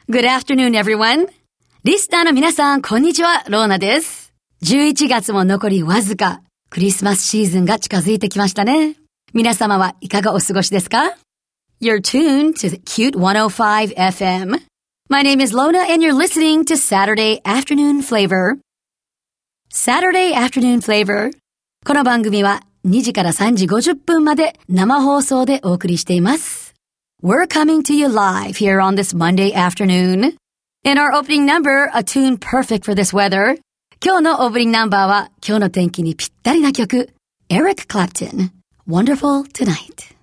Good afternoon, everyone. リスナーの皆さん、こんにちは、ローナです。11月も残りわずか、クリスマスシーズンが近づいてきましたね。皆様はいかがお過ごしですか？ You're tuned to the Cute 105 FM. My name is Lona and you're listening to Saturday Afternoon Flavor. Saturday Afternoon Flavor. この番組は2時から3時50分まで生放送でお送りしています。We're coming to you live here on this Monday afternoon. In our opening number, a tune perfect for this weather. 今日のオープニングナンバーは今日の天気にぴったりな曲。Eric Clapton, Wonderful Tonight.